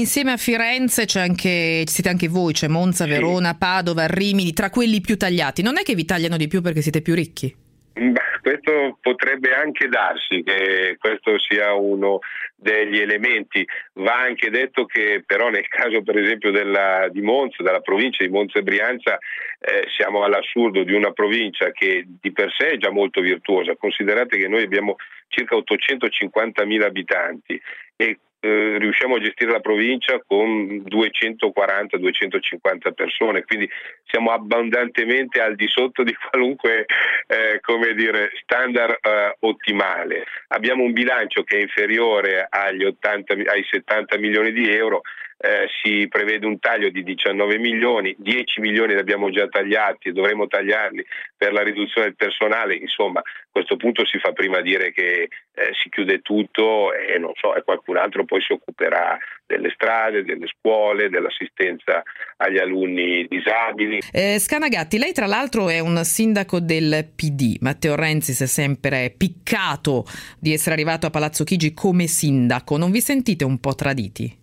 insieme a Firenze ci siete anche voi, c'è Monza, Verona, Padova, Rimini, tra quelli più tagliati. Non è che vi tagliano di più perché siete più ricchi? Questo potrebbe anche darsi che questo sia uno degli elementi. Va anche detto che però nel caso per esempio di Monza, della provincia di Monza e Brianza, siamo all'assurdo di una provincia che di per sé è già molto virtuosa. Considerate che noi abbiamo circa 850.000 abitanti e riusciamo a gestire la provincia con 240-250 persone, quindi siamo abbondantemente al di sotto di qualunque standard ottimale. Abbiamo un bilancio che è inferiore ai 70 milioni di euro. Si prevede un taglio di 19 milioni, 10 milioni li abbiamo già tagliati e dovremo tagliarli per la riduzione del personale. Insomma, a questo punto si fa prima dire che si chiude tutto e non so, e qualcun altro poi si occuperà delle strade, delle scuole, dell'assistenza agli alunni disabili. Scanagatti, lei tra l'altro è un sindaco del PD. Matteo Renzi si è sempre piccato di essere arrivato a Palazzo Chigi come sindaco. Non vi sentite un po' traditi?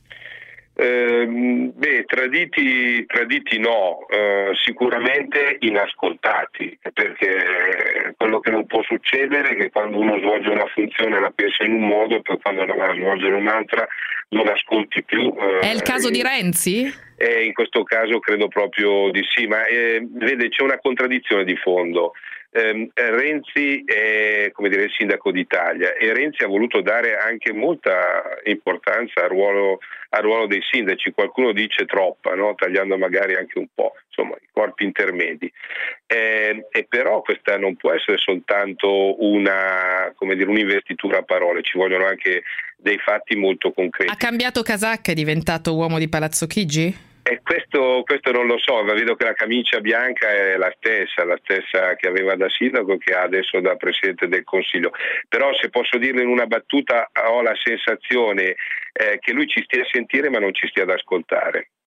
Traditi no, sicuramente inascoltati, perché quello che non può succedere è che quando uno svolge una funzione la pensa in un modo e poi quando la va a svolgere un'altra non ascolti più. È il caso di Renzi? In questo caso credo proprio di sì, ma vede, c'è una contraddizione di fondo. Renzi è il sindaco d'Italia e Renzi ha voluto dare anche molta importanza al ruolo dei sindaci, qualcuno dice troppa, no? Tagliando magari anche un po', insomma, i corpi intermedi. E però questa non può essere soltanto un'investitura a parole, ci vogliono anche dei fatti molto concreti. Ha cambiato casacca, è diventato uomo di Palazzo Chigi? Questo non lo so, ma vedo che la camicia bianca è la stessa che aveva da sindaco che ha adesso da Presidente del Consiglio. Però se posso dirlo in una battuta, ho la sensazione che lui ci stia a sentire ma non ci stia ad ascoltare.